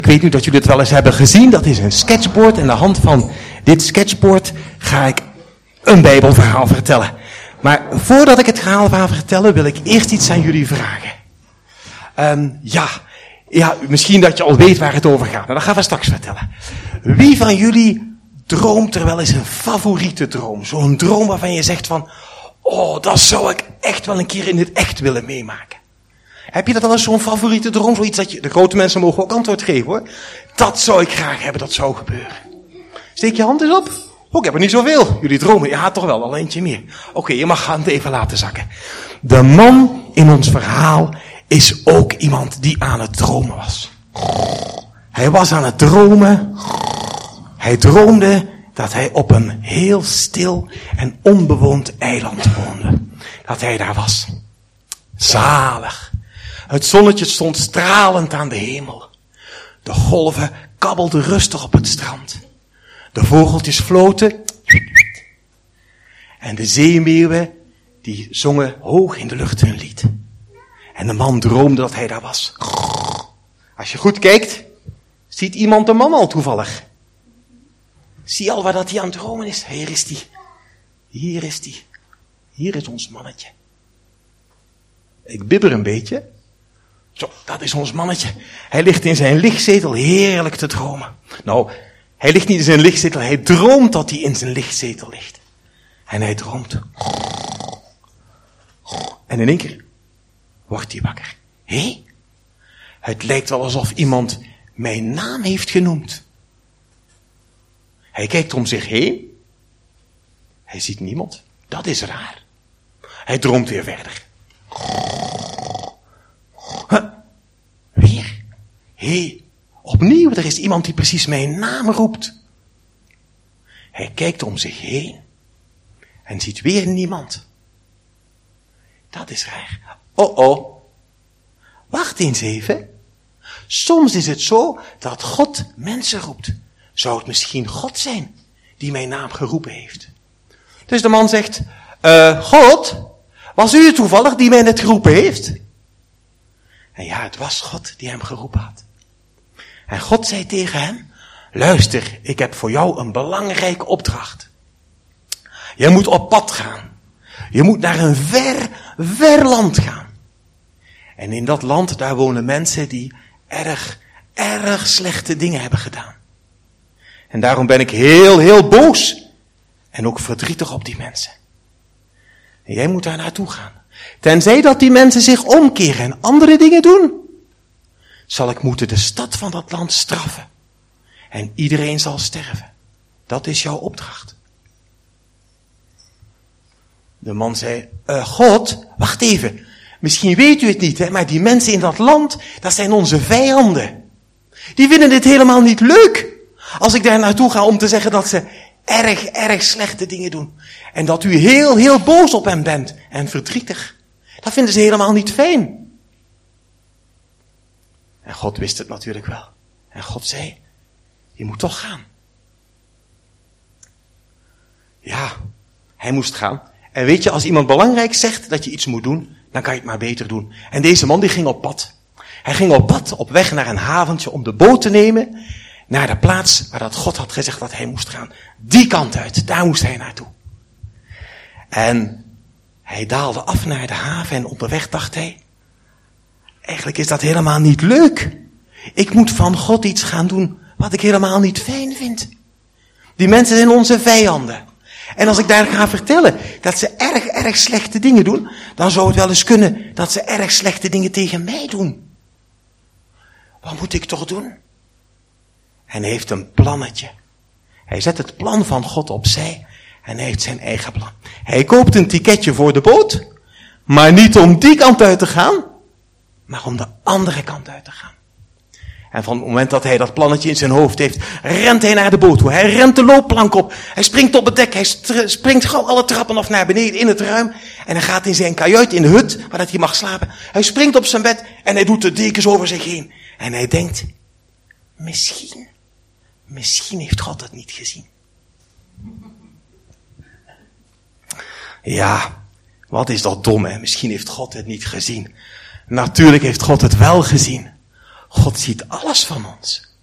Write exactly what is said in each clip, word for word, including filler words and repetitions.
Ik weet nu dat jullie het wel eens hebben gezien. Dat is een sketchboard. En aan de hand van dit sketchboard ga ik een Bijbelverhaal vertellen. Maar voordat ik het verhaal ga vertellen, wil ik eerst iets aan jullie vragen. Um, ja, ja, misschien dat je al weet waar het over gaat. Maar dat gaan we straks vertellen. Wie van jullie droomt er wel eens een favoriete droom? Zo'n droom waarvan je zegt van, oh, dat zou ik echt wel een keer in het echt willen meemaken. Heb je dat wel eens zo'n favoriete droom? Zoiets dat je, de grote mensen mogen ook antwoord geven hoor. Dat zou ik graag hebben, dat zou gebeuren. Steek je hand eens op. Oh, ik heb er niet zoveel. Jullie dromen, ja toch wel, al eentje meer. Oké, okay, je mag hand even laten zakken. De man in ons verhaal is ook iemand die aan het dromen was. Hij was aan het dromen. Hij droomde dat hij op een heel stil en onbewoond eiland woonde. Dat hij daar was. Zalig. Het zonnetje stond stralend aan de hemel. De golven kabbelden rustig op het strand. De vogeltjes floten. En de zeemeeuwen, die zongen hoog in de lucht hun lied. En de man droomde dat hij daar was. Als je goed kijkt, ziet iemand de man al toevallig. Zie je al waar dat hij aan het dromen is? Hier is hij. Hier is hij. Hier is ons mannetje. Ik bibber een beetje. Zo, dat is ons mannetje. Hij ligt in zijn lichtzetel heerlijk te dromen. Nou, hij ligt niet in zijn lichtzetel, hij droomt dat hij in zijn lichtzetel ligt. En hij droomt. En in één keer wordt hij wakker. Hé? Het lijkt wel alsof iemand mijn naam heeft genoemd. Hij kijkt om zich heen. Hij ziet niemand. Dat is raar. Hij droomt weer verder. Huh? Weer? Hé, hey, opnieuw, er is iemand die precies mijn naam roept. Hij kijkt om zich heen en ziet weer niemand. Dat is raar. Oh oh. Wacht eens even. Soms is het zo dat God mensen roept. Zou het misschien God zijn die mijn naam geroepen heeft? Dus de man zegt, uh, God, was u het toevallig die mij net geroepen heeft? En ja, het was God die hem geroepen had. En God zei tegen hem, luister, ik heb voor jou een belangrijke opdracht. Je moet op pad gaan. Je moet naar een ver, ver land gaan. En in dat land, daar wonen mensen die erg, erg slechte dingen hebben gedaan. En daarom ben ik heel, heel boos. En ook verdrietig op die mensen. En jij moet daar naartoe gaan. Tenzij dat die mensen zich omkeren en andere dingen doen, zal ik moeten de stad van dat land straffen. En iedereen zal sterven. Dat is jouw opdracht. De man zei, uh, God, wacht even. Misschien weet u het niet, hè, maar die mensen in dat land, dat zijn onze vijanden. Die vinden dit helemaal niet leuk. Als ik daar naartoe ga om te zeggen dat ze erg, erg slechte dingen doen. En dat u heel, heel boos op hem bent. En verdrietig. Dat vinden ze helemaal niet fijn. En God wist het natuurlijk wel. En God zei, je moet toch gaan. Ja, hij moest gaan. En weet je, als iemand belangrijk zegt dat je iets moet doen, dan kan je het maar beter doen. En deze man die ging op pad. Hij ging op pad, op weg naar een haventje om de boot te nemen, naar de plaats waar dat God had gezegd dat hij moest gaan. Die kant uit, daar moest hij naartoe. En hij daalde af naar de haven en onderweg dacht hij, eigenlijk is dat helemaal niet leuk. Ik moet van God iets gaan doen wat ik helemaal niet fijn vind. Die mensen zijn onze vijanden. En als ik daar ga vertellen dat ze erg, erg slechte dingen doen, dan zou het wel eens kunnen dat ze erg slechte dingen tegen mij doen. Wat moet ik toch doen? En hij heeft een plannetje. Hij zet het plan van God opzij en hij heeft zijn eigen plan. Hij koopt een ticketje voor de boot, maar niet om die kant uit te gaan, maar om de andere kant uit te gaan. En van het moment dat hij dat plannetje in zijn hoofd heeft, rent hij naar de boot toe. Hij rent de loopplank op. Hij springt op het dek. Hij st- springt gauw alle trappen af naar beneden in het ruim. En hij gaat in zijn kajuit, in de hut, waar dat hij mag slapen. Hij springt op zijn bed en hij doet de dekens over zich heen. En hij denkt, misschien, misschien heeft God het niet gezien. Ja, wat is dat dom, hè? Misschien heeft God het niet gezien. Natuurlijk heeft God het wel gezien. God ziet alles van ons.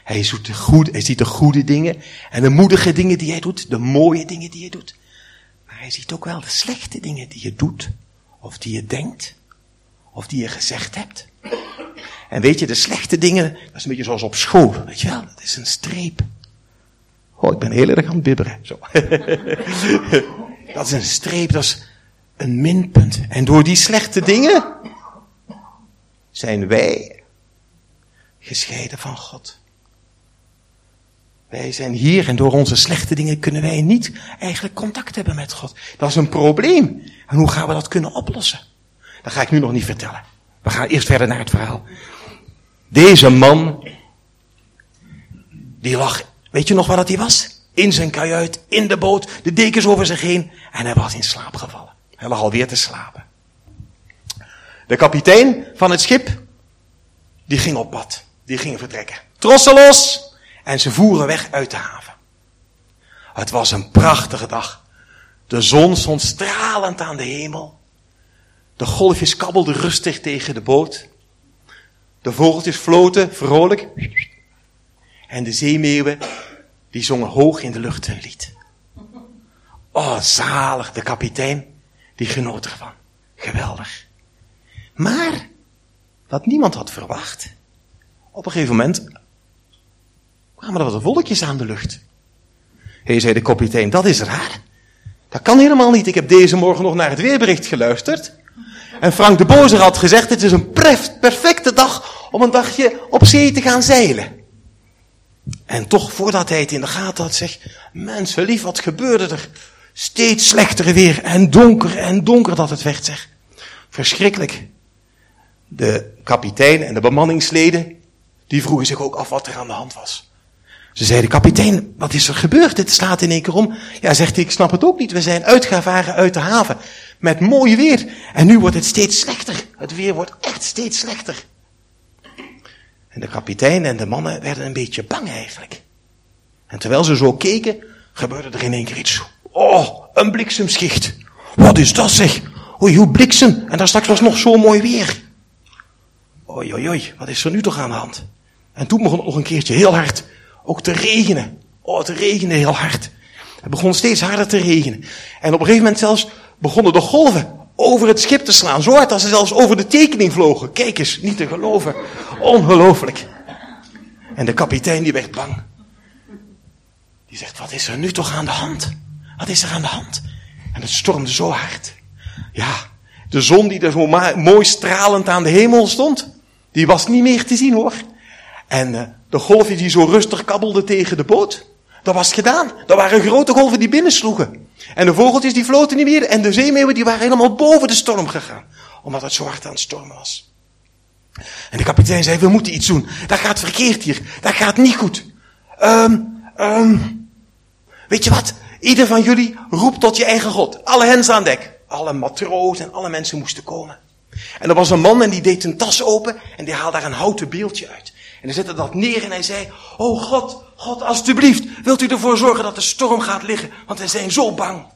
Hij ziet, de goede, hij ziet de goede dingen en de moedige dingen die hij doet, de mooie dingen die hij doet. Maar hij ziet ook wel de slechte dingen die je doet, of die je denkt, of die je gezegd hebt. En weet je, de slechte dingen, dat is een beetje zoals op school, weet je wel, dat is een streep. Oh, ik ben heel erg aan het bibberen, zo. Dat is een streep, dat is een minpunt. En door die slechte dingen zijn wij gescheiden van God. Wij zijn hier en door onze slechte dingen kunnen wij niet eigenlijk contact hebben met God. Dat is een probleem. En hoe gaan we dat kunnen oplossen? Dat ga ik nu nog niet vertellen. We gaan eerst verder naar het verhaal. Deze man, die lag, weet je nog waar dat hij was? In zijn kajuit, in de boot, de dekens over zich heen en hij was in slaap gevallen. Hij lag alweer te slapen. De kapitein van het schip, die ging op pad. Die ging vertrekken. Trossen los! En ze voeren weg uit de haven. Het was een prachtige dag. De zon stond stralend aan de hemel. De golfjes kabbelden rustig tegen de boot. De vogeltjes floten vrolijk. En de zeemeeuwen, die zongen hoog in de lucht hun lied. Oh, zalig, de kapitein, die genoot ervan. Geweldig. Maar, wat niemand had verwacht, op een gegeven moment kwamen er wat wolkjes aan de lucht. Hé, hey, zei de kapitein, dat is raar. Dat kan helemaal niet. Ik heb deze morgen nog naar het weerbericht geluisterd. En Frank de Bozer had gezegd, het is een perfecte dag om een dagje op zee te gaan zeilen. En toch, voordat hij het in de gaten had, zegt, mensen lief, wat gebeurde er? Steeds slechter weer en donker en donker dat het werd, zeg. Verschrikkelijk. De kapitein en de bemanningsleden, die vroegen zich ook af wat er aan de hand was. Ze zeiden, kapitein, wat is er gebeurd? Dit slaat in één keer om. Ja, zegt hij, ik snap het ook niet. We zijn uitgevaren uit de haven met mooi weer. En nu wordt het steeds slechter. Het weer wordt echt steeds slechter. En de kapitein en de mannen werden een beetje bang eigenlijk. En terwijl ze zo keken, gebeurde er in één keer iets. Oh, een bliksemschicht. Wat is dat, zeg? Oei, hoe bliksem. En daar straks was nog zo mooi weer. Oei, oei, oei, wat is er nu toch aan de hand? En toen begon het nog een keertje heel hard ook te regenen. Oh, het regende heel hard. Het begon steeds harder te regenen. En op een gegeven moment zelfs begonnen de golven over het schip te slaan. Zo hard dat ze zelfs over de tekening vlogen. Kijk eens, niet te geloven. Ongelooflijk. En de kapitein die werd bang. Die zegt, wat is er nu toch aan de hand? Wat is er aan de hand? En het stormde zo hard. Ja, de zon die er zo ma- mooi stralend aan de hemel stond, die was niet meer te zien, hoor. En uh, de golven die zo rustig kabbelden tegen de boot, dat was gedaan. Dat waren grote golven die binnensloegen. En de vogeltjes die floten niet meer. En de zeemeeuwen die waren helemaal boven de storm gegaan. Omdat het zo hard aan het stormen was. En de kapitein zei, we moeten iets doen. Dat gaat verkeerd hier. Dat gaat niet goed. Um, um, weet je wat? Ieder van jullie roept tot je eigen God. Alle hens aan dek. Alle matrozen en alle mensen moesten komen. En er was een man en die deed een tas open. En die haalde daar een houten beeldje uit. En hij zette dat neer en hij zei, oh God, God, alstublieft, wilt u ervoor zorgen dat de storm gaat liggen, want we zijn zo bang.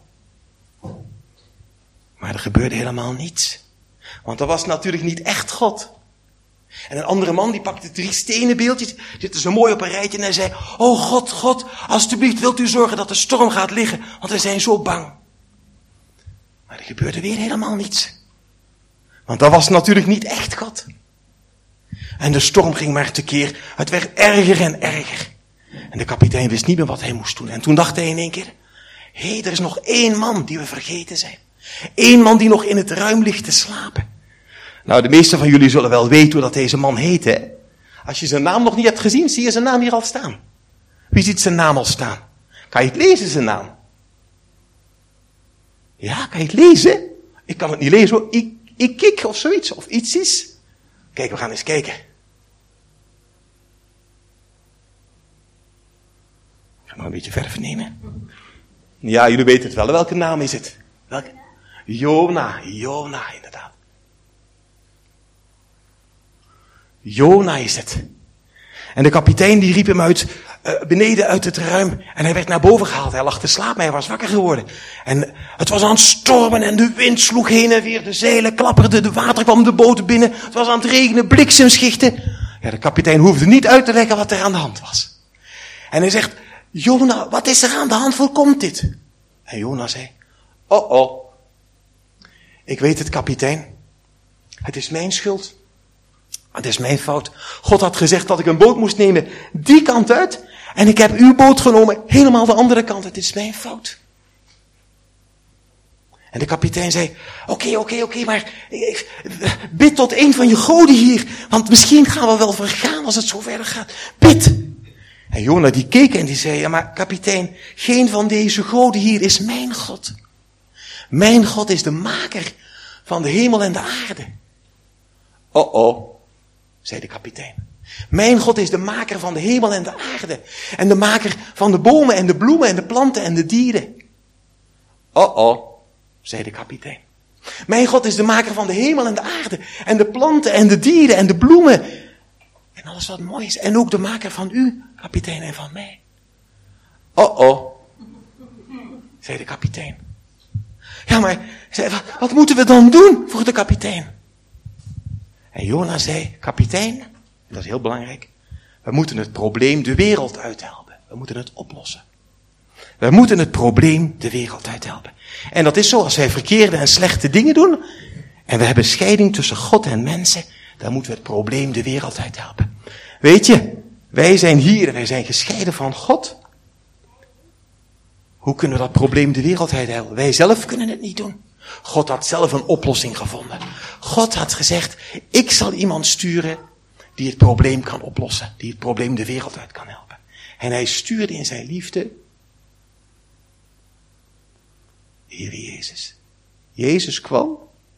Maar er gebeurde helemaal niets. Want dat was natuurlijk niet echt God. En een andere man die pakte drie stenen beeldjes, zette ze mooi op een rijtje en hij zei, oh God, God, alstublieft, wilt u zorgen dat de storm gaat liggen, want we zijn zo bang. Maar er gebeurde weer helemaal niets. Want dat was natuurlijk niet echt God. En de storm ging maar tekeer. Het werd erger en erger. En de kapitein wist niet meer wat hij moest doen. En toen dacht hij in één keer, hé, hey, er is nog één man die we vergeten zijn. Eén man die nog in het ruim ligt te slapen. Nou, de meesten van jullie zullen wel weten hoe dat deze man heet, hè? Als je zijn naam nog niet hebt gezien, zie je zijn naam hier al staan. Wie ziet zijn naam al staan? Kan je het lezen, zijn naam? Ja, kan je het lezen? Ik kan het niet lezen hoor. Ik, ik kik of zoiets, of iets is. Kijk, we gaan eens kijken. Ik ga nog een beetje verf nemen. Ja, jullie weten het wel. Welke naam is het? Welke? Jona, Jona inderdaad. Jona is het. En de kapitein die riep hem uit uh, beneden uit het ruim. En hij werd naar boven gehaald. Hij lag te slapen, maar hij was wakker geworden. En het was aan het stormen en de wind sloeg heen en weer. De zeilen klapperden, de water kwam de boot binnen. Het was aan het regenen, bliksemschichten. Ja, de kapitein hoefde niet uit te leggen wat er aan de hand was. En hij zegt, Jona, wat is er aan de hand? Hoe komt dit? En Jona zei, oh oh. Ik weet het, kapitein. Het is mijn schuld. Het is mijn fout. God had gezegd dat ik een boot moest nemen die kant uit. En ik heb uw boot genomen helemaal de andere kant. Het is mijn fout. En de kapitein zei, oké, oké, oké, maar bid tot een van je goden hier. Want misschien gaan we wel vergaan als het zo verder gaat. Bid. En Jona die keek en die zei, ja maar kapitein, geen van deze goden hier is mijn God. Mijn God is de maker van de hemel en de aarde. Oh oh, zei de kapitein. Mijn God is de maker van de hemel en de aarde. En de maker van de bomen en de bloemen en de planten en de dieren. Oh oh, zei de kapitein. Mijn God is de maker van de hemel en de aarde. En de planten en de dieren en de bloemen. En alles wat mooi is. En ook de maker van u, kapitein, en van mij. Oh oh, zei de kapitein. Ja, maar zei, wat, wat moeten we dan doen? Vroeg de kapitein. En Jona zei, kapitein, dat is heel belangrijk, we moeten het probleem de wereld uithelpen. We moeten het oplossen. We moeten het probleem de wereld uithelpen. En dat is zo, als wij verkeerde en slechte dingen doen, en we hebben scheiding tussen God en mensen, dan moeten we het probleem de wereld uithelpen. Weet je, wij zijn hier en wij zijn gescheiden van God. Hoe kunnen we dat probleem de wereld uithelpen? Wij zelf kunnen het niet doen. God had zelf een oplossing gevonden. God had gezegd, ik zal iemand sturen die het probleem kan oplossen. Die het probleem de wereld uit kan helpen. En hij stuurde in zijn liefde de Heer Jezus. Jezus kwam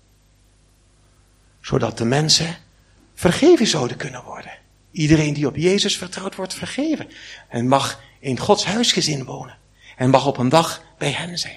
zodat de mensen vergeven zouden kunnen worden. Iedereen die op Jezus vertrouwt wordt vergeven. En mag in Gods huisgezin wonen. En mag op een dag bij hem zijn.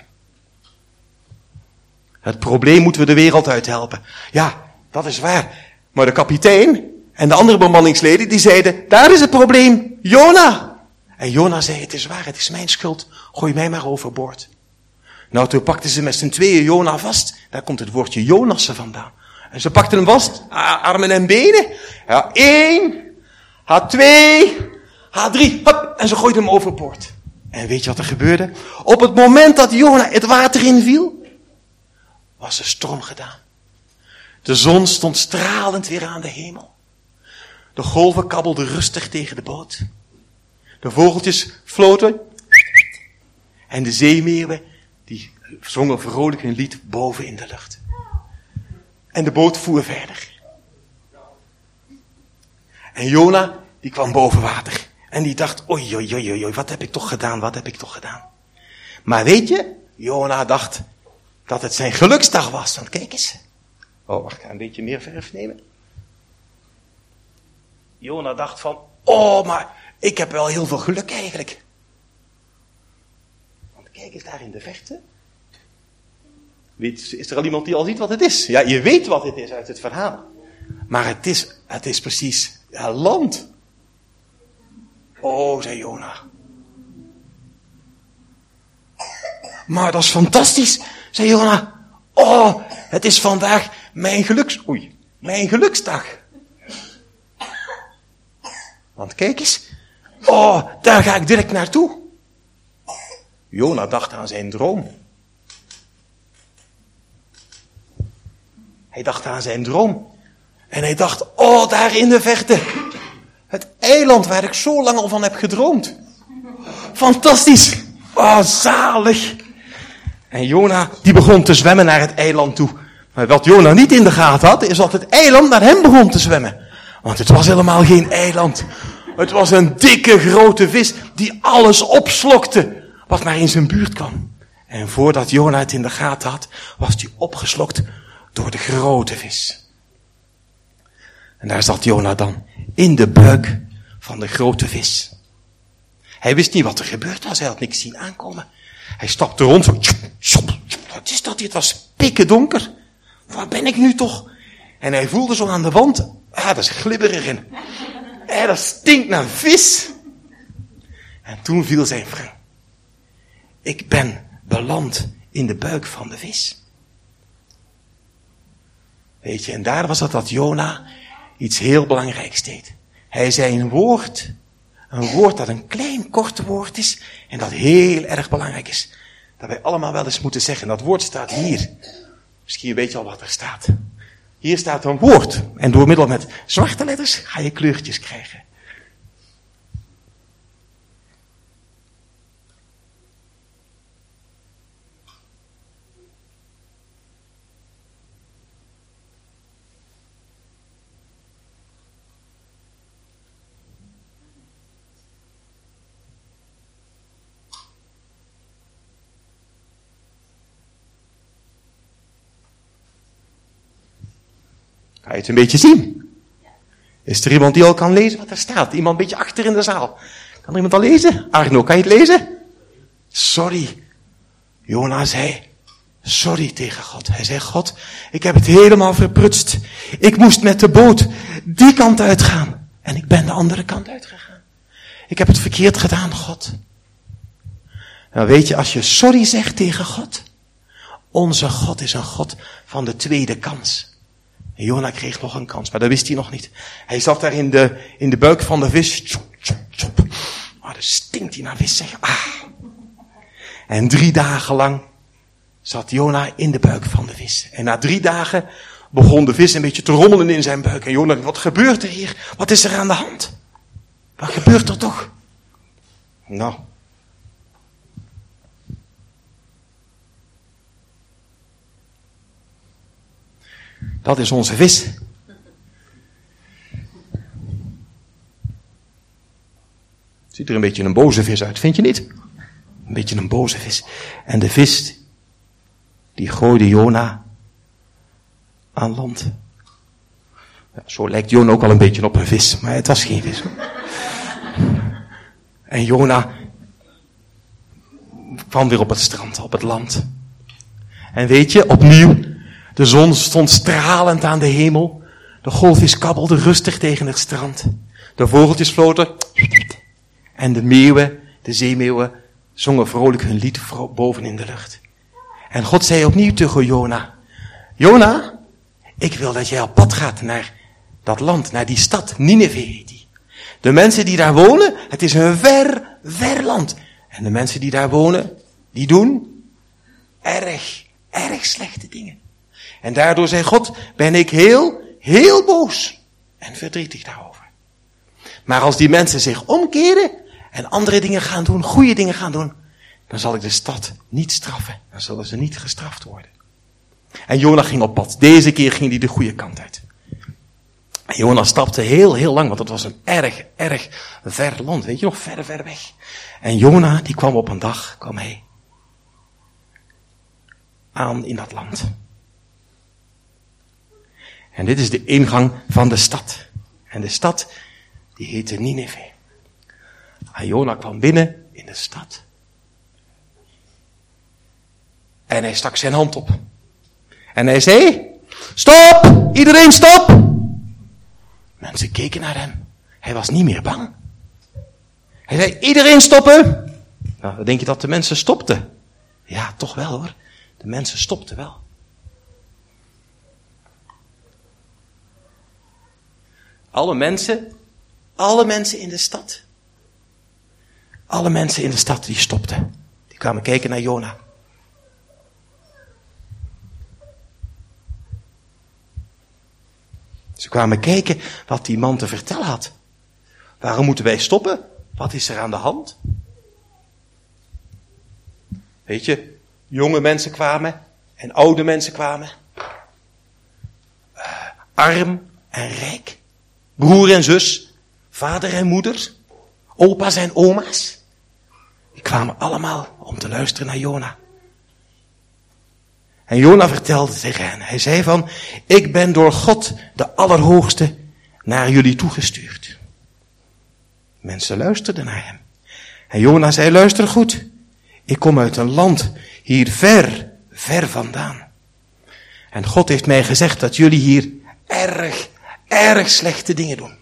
Het probleem moeten we de wereld uithelpen. Ja, dat is waar. Maar de kapitein en de andere bemanningsleden die zeiden, daar is het probleem, Jona. En Jona zei, het is waar, het is mijn schuld, gooi mij maar overboord. Nou, toen pakten ze met z'n tweeën Jona vast. Daar komt het woordje Jonassen vandaan. En ze pakten hem vast, armen en benen. Ja, één, H twee, H drie, hop, en ze gooiden hem overboord. En weet je wat er gebeurde? Op het moment dat Jona het water inviel, was er storm gedaan. De zon stond stralend weer aan de hemel. De golven kabbelden rustig tegen de boot. De vogeltjes floten. En de zeemeeuwen, die zongen vrolijk een lied boven in de lucht. En de boot voer verder. En Jona, die kwam boven water. En die dacht, oei, oei, oei, oei, wat heb ik toch gedaan, wat heb ik toch gedaan. Maar weet je, Jona dacht dat het zijn geluksdag was. Want kijk eens. Oh, wacht, ik ga een beetje meer verf nemen. Jona dacht van, oh, maar ik heb wel heel veel geluk eigenlijk. Want kijk eens daar in de verte. Weet, is er al iemand die al ziet wat het is? Ja, je weet wat het is uit het verhaal. Maar het is, het is precies ja, land. Oh, zei Jona. Maar dat is fantastisch, zei Jona. Oh, het is vandaag mijn geluks... Oei, mijn geluksdag. Want kijk eens. Oh, daar ga ik direct naartoe. Jona dacht aan zijn droom. Hij dacht aan zijn droom. En hij dacht, oh, daar in de verte. Het eiland waar ik zo lang al van heb gedroomd. Fantastisch. Oh, zalig. En Jona, die begon te zwemmen naar het eiland toe. Maar wat Jona niet in de gaten had, is dat het eiland naar hem begon te zwemmen. Want het was helemaal geen eiland. Het was een dikke grote vis die alles opslokte wat maar in zijn buurt kwam. En voordat Jona het in de gaten had, was hij opgeslokt door de grote vis. En daar zat Jona dan, in de buik van de grote vis. Hij wist niet wat er gebeurd was, hij had niks zien aankomen. Hij stapte rond, zo, wat is dat hier? Het was pikken donker. Waar ben ik nu toch? En hij voelde zo aan de wand, ah, dat is glibberig en ah, dat stinkt naar vis. En toen viel zijn wrang. Ik ben beland in de buik van de vis. Weet je, en daar was het dat Jona iets heel belangrijks deed. Hij zei een woord, een woord dat een klein kort woord is en dat heel erg belangrijk is. Dat wij allemaal wel eens moeten zeggen. Dat woord staat hier. Misschien weet je al wat er staat. Hier staat een woord. En door middel met zwarte letters ga je kleurtjes krijgen. Ga je het een beetje zien? Is er iemand die al kan lezen wat er staat? Iemand een beetje achter in de zaal. Kan er iemand al lezen? Arno, kan je het lezen? Sorry. Jona zei, sorry tegen God. Hij zei, God, ik heb het helemaal verprutst. Ik moest met de boot die kant uitgaan. En ik ben de andere kant uitgegaan. Ik heb het verkeerd gedaan, God. Nou weet je, als je sorry zegt tegen God. Onze God is een God van de tweede kans. En Jona kreeg nog een kans, maar dat wist hij nog niet. Hij zat daar in de, in de buik van de vis. Tjop, tjop, tjop. Oh, dan stinkt hij naar vis, zeg. Ah. En drie dagen lang zat Jona in de buik van de vis. En na drie dagen begon de vis een beetje te rommelen in zijn buik. En Jona, wat gebeurt er hier? Wat is er aan de hand? Wat gebeurt er toch? Nou. Dat is onze vis. Ziet er een beetje een boze vis uit, vind je niet? Een beetje een boze vis. En de vis, die gooide Jona aan land. Ja, zo lijkt Jona ook al een beetje op een vis, maar het was geen vis. En Jona kwam weer op het strand, op het land. En weet je, opnieuw, de zon stond stralend aan de hemel. De golfjes kabbelden rustig tegen het strand. De vogeltjes floten. En de meeuwen, de zeemeeuwen, zongen vrolijk hun lied boven in de lucht. En God zei opnieuw tegen Jona. Jona, ik wil dat jij op pad gaat naar dat land, naar die stad. Nineve heet die. De mensen die daar wonen, het is een ver, ver land. En de mensen die daar wonen, die doen erg, erg slechte dingen. En daardoor, zei God, ben ik heel, heel boos en verdrietig daarover. Maar als die mensen zich omkeren en andere dingen gaan doen, goede dingen gaan doen, dan zal ik de stad niet straffen. Dan zullen ze niet gestraft worden. En Jona ging op pad. Deze keer ging hij de goede kant uit. En Jona stapte heel, heel lang, want het was een erg, erg ver land. Weet je nog, ver, ver weg. En Jona, die kwam op een dag, kwam hij aan in dat land. En dit is de ingang van de stad. En de stad, die heette Nineve. En Jona kwam binnen in de stad. En hij stak zijn hand op. En hij zei, stop! Iedereen stop! Mensen keken naar hem. Hij was niet meer bang. Hij zei, iedereen stoppen! Nou, dan denk je dat de mensen stopten. Ja, toch wel hoor. De mensen stopten wel. Alle mensen, alle mensen in de stad. Alle mensen in de stad die stopten. Die kwamen kijken naar Jona. Ze kwamen kijken wat die man te vertellen had. Waarom moeten wij stoppen? Wat is er aan de hand? Weet je, jonge mensen kwamen en oude mensen kwamen. Uh, arm en rijk. Broer en zus. Vader en moeder. Opa's en oma's. Die kwamen allemaal om te luisteren naar Jona. En Jona vertelde tegen hen. Hij zei van, ik ben door God de Allerhoogste naar jullie toegestuurd. Mensen luisterden naar hem. En Jona zei, luister goed. Ik kom uit een land hier ver, ver vandaan. En God heeft mij gezegd dat jullie hier erg, erg slechte dingen doen.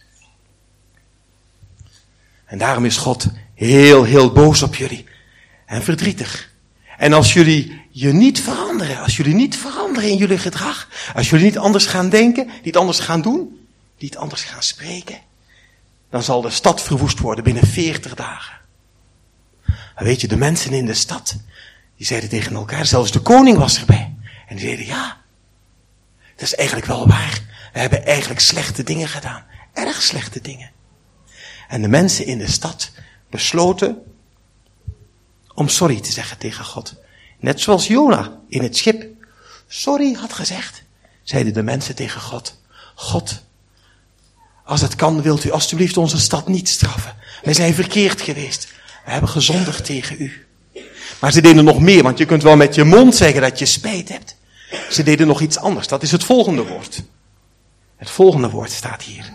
En daarom is God heel, heel boos op jullie. En verdrietig. En als jullie je niet veranderen, als jullie niet veranderen in jullie gedrag, als jullie niet anders gaan denken, niet anders gaan doen, niet anders gaan spreken, dan zal de stad verwoest worden binnen veertig dagen. En weet je, de mensen in de stad, die zeiden tegen elkaar, zelfs de koning was erbij. En die zeiden, ja, dat is eigenlijk wel waar. We hebben eigenlijk slechte dingen gedaan. Erg slechte dingen. En de mensen in de stad besloten om sorry te zeggen tegen God. Net zoals Jona in het schip sorry had gezegd, zeiden de mensen tegen God. God, als het kan, wilt u alstublieft onze stad niet straffen. Wij zijn verkeerd geweest. We hebben gezondigd tegen u. Maar ze deden nog meer, want je kunt wel met je mond zeggen dat je spijt hebt. Ze deden nog iets anders. Dat is het volgende woord. Het volgende woord staat hier.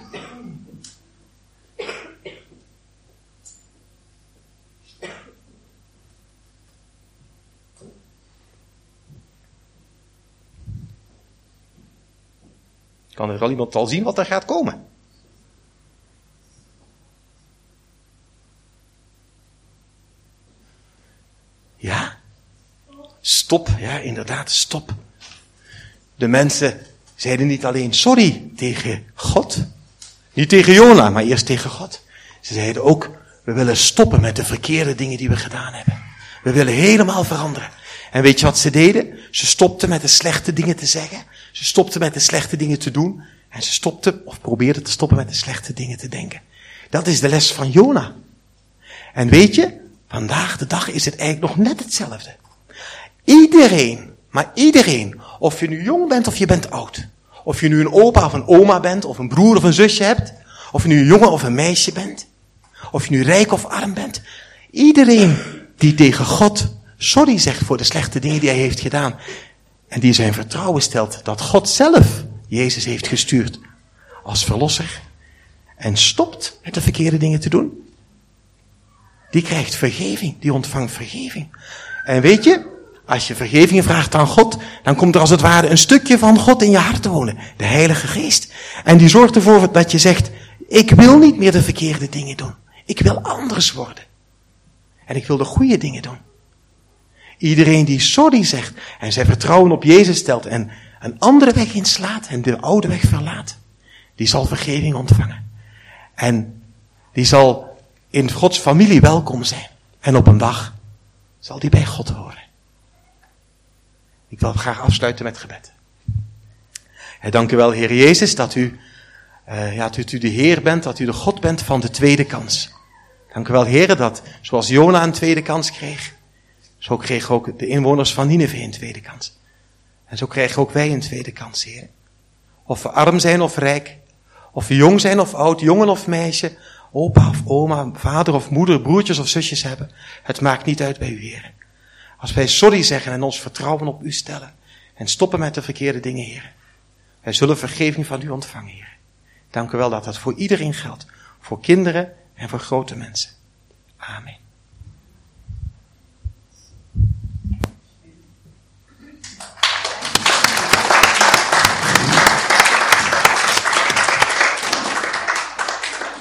Kan er al iemand al zien wat er gaat komen? Ja, stop, ja inderdaad, stop. De mensen zeiden niet alleen sorry tegen God, niet tegen Jona, maar eerst tegen God. Ze zeiden ook, we willen stoppen met de verkeerde dingen die we gedaan hebben. We willen helemaal veranderen. En weet je wat ze deden? Ze stopten met de slechte dingen te zeggen, ze stopten met de slechte dingen te doen, en ze stopten, of probeerden te stoppen met de slechte dingen te denken. Dat is de les van Jona. En weet je, vandaag de dag is het eigenlijk nog net hetzelfde. Iedereen, maar iedereen, of je nu jong bent of je bent oud. Of je nu een opa of een oma bent, of een broer of een zusje hebt. Of je nu een jongen of een meisje bent. Of je nu rijk of arm bent. Iedereen die tegen God sorry zegt voor de slechte dingen die hij heeft gedaan. En die zijn vertrouwen stelt dat God zelf Jezus heeft gestuurd als verlosser. En stopt met de verkeerde dingen te doen. Die krijgt vergeving, die ontvangt vergeving. En weet je, als je vergeving vraagt aan God, dan komt er als het ware een stukje van God in je hart te wonen. De Heilige Geest. En die zorgt ervoor dat je zegt, ik wil niet meer de verkeerde dingen doen. Ik wil anders worden. En ik wil de goede dingen doen. Iedereen die sorry zegt en zijn vertrouwen op Jezus stelt en een andere weg inslaat en de oude weg verlaat, die zal vergeving ontvangen. En die zal in Gods familie welkom zijn. En op een dag zal die bij God horen. Ik wil graag afsluiten met gebed. Ja, dank u wel, Heer Jezus, dat u, uh, ja, dat u de Heer bent, dat u de God bent van de tweede kans. Dank u wel, Heer, dat zoals Jona een tweede kans kreeg, zo kregen ook de inwoners van Nineve een tweede kans. En zo krijgen ook wij een tweede kans, Heer. Of we arm zijn of rijk, of we jong zijn of oud, jongen of meisje, opa of oma, vader of moeder, broertjes of zusjes hebben. Het maakt niet uit bij u, Heer. Als wij sorry zeggen en ons vertrouwen op u stellen en stoppen met de verkeerde dingen, Heer. Wij zullen vergeving van u ontvangen, Heer. Dank u wel dat dat voor iedereen geldt. Voor kinderen en voor grote mensen. Amen.